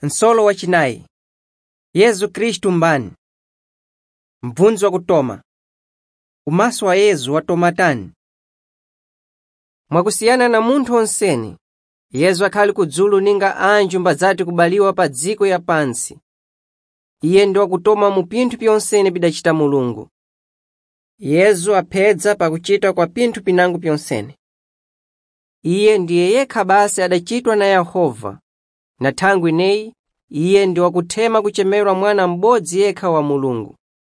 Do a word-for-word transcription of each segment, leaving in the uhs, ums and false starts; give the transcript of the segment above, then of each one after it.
Nsolo wachinayi. Yesu Kristu mbani. Mbvunzo wakutoma. Umaso wa Yesu watoma tani. Mwakusiyana na munthu onseni, Yesu akhali kudzulu ninga anju mbadzati kubaliwa pa dziko ya pansi. Iye ndi wakutoma mu pinthu pyonsene bidachita Mulungu. Yesu aphedza pakuchita kwa pinthu pinango pyonsene. Iye ndiye yekha basi adachitwa na Yehova, na thangwi ineyi iye ndi wakuthema kuchemerwa mwana m'bodzi yekha wa Mulungu.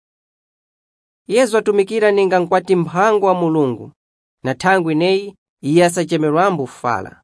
Yesu atumikira ninga mkwati mphango wa Mulungu, na thangwi ineyi iye asachemerwambo fala.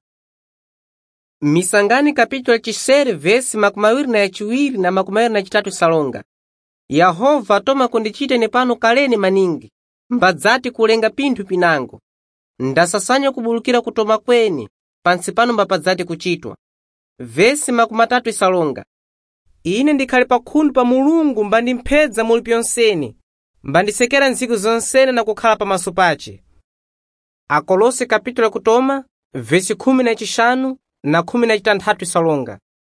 Misangani kapitulo chisere vesi makumawiri na yachiwiri na makumawiri na chitatu salonga. Yehova atoma kundichite nepano kaleni maningi, mbadzati kulenga pinthu pinango. Ndasasanya kubulukira kutoma kweni, pansi pano mbapadzati kuchitwa. Vesi makumatatu isalonga. Ine ndikhale pakhundu pa Mulungu mbandimphedza muli pyonsene, mbandisekera ntsiku zonsene na kukhala pamaso pace. Akolose kapitulo kutoma, vesi khumi na chishanu na khumi na chitanthatu isalonga.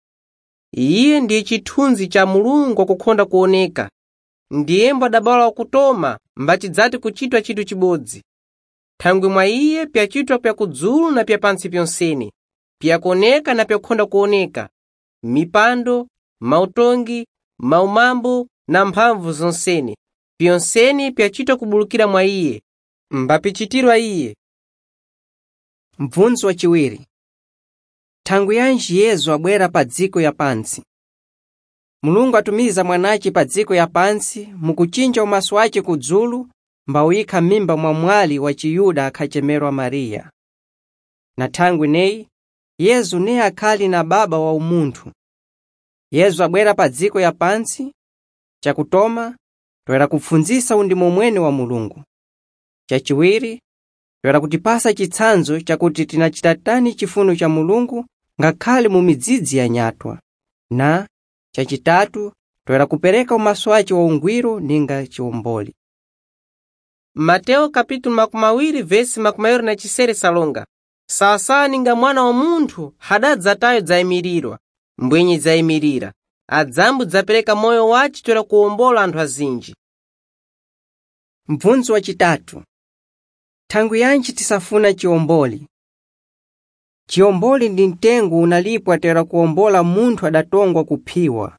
Iye ndiye chithunzi cha Mulungu wakukhonda kuoneka. Ndiye mbadabala wakutoma mbachidzati kuchitwa chinthu chibodzi. Thangwi mwa iye pyachitwa pyakudzulu na pyapansi pyonsene, pyakuoneka na pyakukhonda kuoneka, mipando, mautongi, maumambo na mphamvu zonsene, pyonsene pyachitwa kubulukira mwa iye, mbapichitirwa iye. Mbvunzo wachiwiri. Thangwi yanji Yesu abwera pa dziko ya pansi. Mulungu atumiza mwanace pa dziko ya pansi mukuchinja umaso wace kudzulu mbawika mimba mwa mwali wa Chiyuda akhachemerwa Mariya. Na thangwi ineyi Yesu ne akhali na baba wa umunthu. Yesu abwera pa dziko ya pansi, chakutoma toera kupfunzisa undimo mwene wa Mulungu. Chachiwiri toera kutipasa chitsanzo chakuti tinachita tani chifuno cha Mulungu ngakhale mu midzidzi ya nyatwa. Na chachitatu toera kupereka umaso wace wa ungwiro ninga chiwomboli. Mateo kapitulo makumawiri vesi makumawiri na chisere salonga. Sawasawa ninga mwana wa munthu hadadzatayo dzayimirirwa, mbwenyi dzayimirira, adzambu dzapereka moyo wace toera kuwombola anthu azinji. Mbvunzo wachitatu. Thangwi yanji tisafuna chiwomboli. Chiwomboli ndi mtengo unalipwa toera kuwombola munthu adatongwa kuphiwa.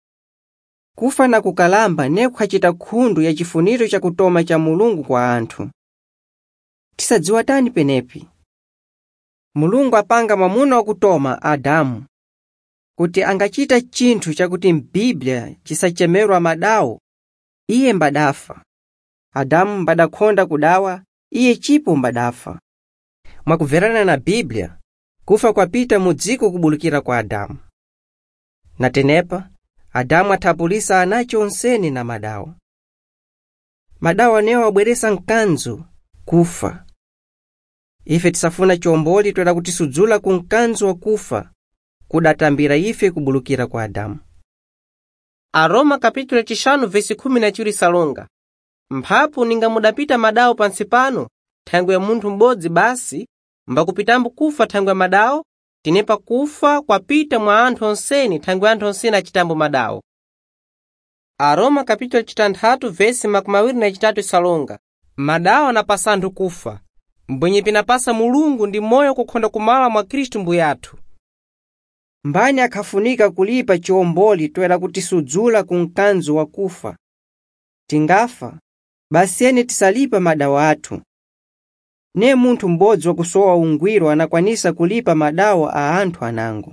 Kufa na kukalamba ne kukhachita khundu ya chifuniro cha kutoma cha Mulungu kwa anthu. Tisadziwa tani penepi. Mulungu apanga mwamuna wakutoma Adamu kuti angachita chinthu chakuti m'Biblia chisachemerwa madawo, iye mbadafa. Adamu mbadakhonda kudawa, iye chipo mbadafa. Mwakuverana na Biblia, kufa kwapita mu dziko kubulukira kwa Adamu. Na tenepa Adamu athapulisa anace onsene na madawo. Madawo anewo abweresa mkanzo kufa. Ife tisafuna chiwomboli toera kutisudzula ku mkanzo wa kufa kudatambira ife kubulukira kwa Adamu. Aroma kapitulo chishanu vesi khumi na chiwiri salonga. Mphapu ninga mudapita madawo pansi pano, thangwi ya munthu m'bodzi basi, mbakupitambo kufa thangwi ya madawo, tinepa kufa kwapita mwa anthu onsene thangwi anthu onsene achitambo madawo. Aroma kapitulo chitanthatu vesi makumawiri na chitatu salonga. Madawo anapasa anthu kufa, mbwenye pinapasa Mulungu ndi moyo kukhonda kumala mwa Kristu mbuye athu. Mbani akhafunika kulipa chiwomboli toera kutisudzula ku mkanzo wa kufa. Tingafa, basiyeni tisalipa madawo athu. Ne munthu m'bodzi wakusowa ungwiro anakwanisa kulipa madawo a anthu anango.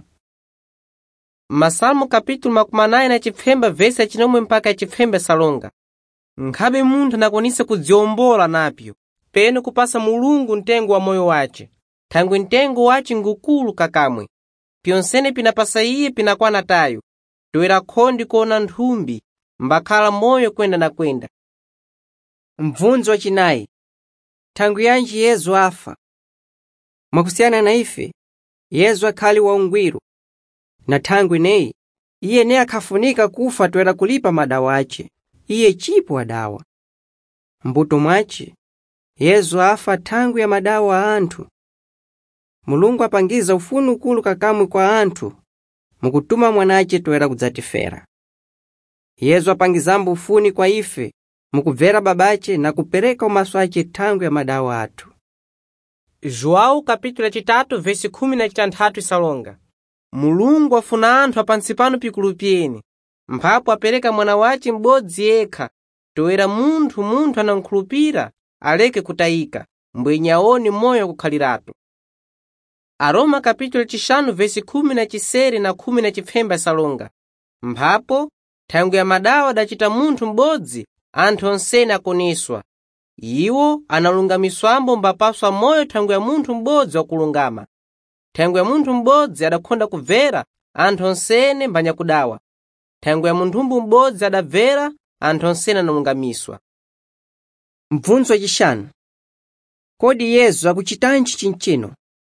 Masalmo kapitulo makumanayi na chipfemba vesi achinomwe mpaka achipfemba salonga. Nkhabe munthu anakwanisa kudziwombola napyo, pene kupasa Mulungu mtengo wa moyo wace. Thangwi mtengo wace ngukulu kakamwe. Pyonsene pinapasa iye pinakwana tayo, toera khondi kuona nthumbi, mbakhala moyo kwenda na kwenda. Mbvunzo wachinayi. Thangwi yanji Yesu afa. Mwakusiyana na ife, Yesu akhali wa ungwiro. Na thangwi ineyi, iye ne akhafunika kufa toera kulipa madawo ace, iye chipo adawa. Mbuto mwace, Yesu afa thangwi ya madawo a anthu. Mulungu apangiza ufunu ukulu kakamwe kwa anthu, mukutuma mwanace toera kudzatifera. Yesu apangizambo ufuni kwa ife mukubvera babace na kupereka umaso ace thangwe ya madawo athu. João capítulo chitatu versi khumi na chitanthatu isalonga. Mulungu afuna anthu apansi pano pikulu pyene, mphapo apereka mwana wace m'bodzi yekha, toera munthu munthu anamkhulupira aleke kutayika, mbwenye aone moyo kukhaliratu. Aroma capítulo chishanu versi khumi na chisere na khumi na chipfemba isalonga. Mphapo thangwe ya madawo adachita munthu m'bodzi, anthu onsene akoneswa. Iwo analungamiswambo mbapaswa moyo thangwe ya munthu m'bodzi wakulungama. Thangwe ya munthu m'bodzi adakhonda kubvera, anthu onsene mbanya kudawa. Thangwe ya munthumbu m'bodzi adabvera, anthu onsene analungamiswa. Mvunzo wachishanu. Kodi Yesu akuchitanji chinchino?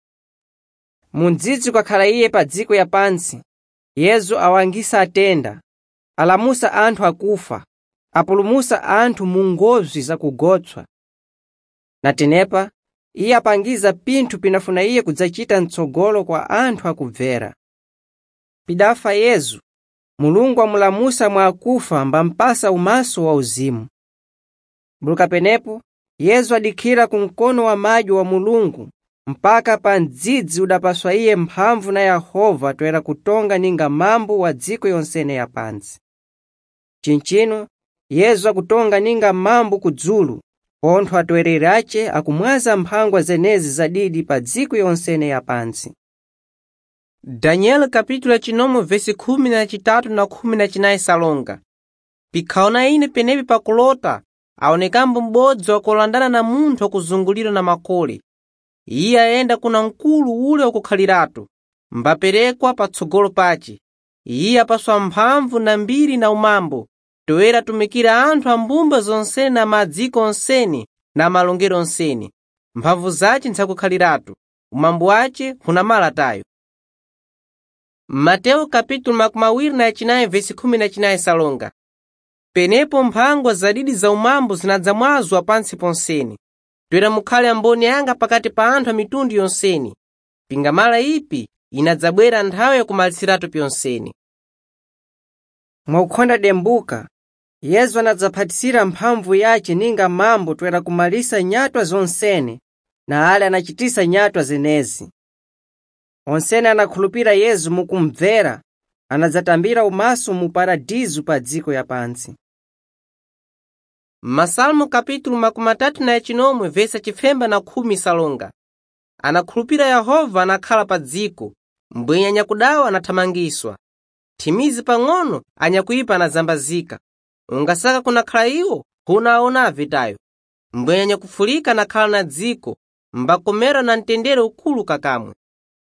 Mundzidzi kwakhala iye pa dziko yapansi, Yesu awangisa atenda, alamusa anthu akufa, apulumusa anthu mu ngozi zakugotswa. Natenepa iye apangiza pinthu pinafuna iye kudzachita mtsogolo kwa anthu akubvera. Pidafa Yesu, Mulungu amulamusa mwa akufa mbampasa umaso wa uzimu. Buluka penepo Yesu adikhira ku mkono wa madyo wa Mulungu mpaka pa mdzidzi udapaswa iye mphamvu na Yehova toera kutonga ninga mambo wa dziko yonsene yapansi. Chinchino Yesu akutonga ninga mambo kudzulu, pontho atowererace akumwaza mphangwa zenezi zadidi pa dziko yonsene yapansi. Daniel capítulo chinomo versi khumi na chitatu na khumi na chinayi salonga. Pikhaona ine penepi pakulota, aonekambo m'bodzi wakulandana na munthu wakuzungulira na makole. Iye ayenda kuna mkulu ule wakukhaliratu, mbaperekwa patsogolo pace. Iye apaswa mphamvu na mbiri na umambo, toera tumikira anthu ambumba zonsene na madziko onsene na malongero onsene. Mphamvu zace ntsakukhaliratu, umambo wace hunamala tayo. Mateo capítulo makumawiri na chinayi versi khumi na chinayi salonga. Penepo mphangwa zadidi za umambo zinadzamwazwa pansi ponsene. Toera mukhale amboni anga pakati pa anthu a mitundu yonsene. Pingamala ipi inadzabwera nthawi yakumalisiratu pyonsene. Mwakukhonda dembuka, Yesu anadzaphatisira mphamvu yace ninga mambo toera kumalisa nyatwa zonsene na ale anachitisa nyatwa zenezi. Onsene anakhulupira Yesu mukumvera, anadzatambira umaso mu paradizo pa dziko yapansi. Masalmo capítulo makumatatu na chinomwe versi chifemba na khumi salonga. Anakhulupira Yehova anakhala pa dziko, mbwenye anyakudawa anathamangiswa. Thimizi pang'ono anyakuipa anazambazika, ungasaka kunakhala iwo hunaona avitayo. Mbwenye anyakufulika anakhala na dziko, mbakomera na mtendere ukulu kakamwe.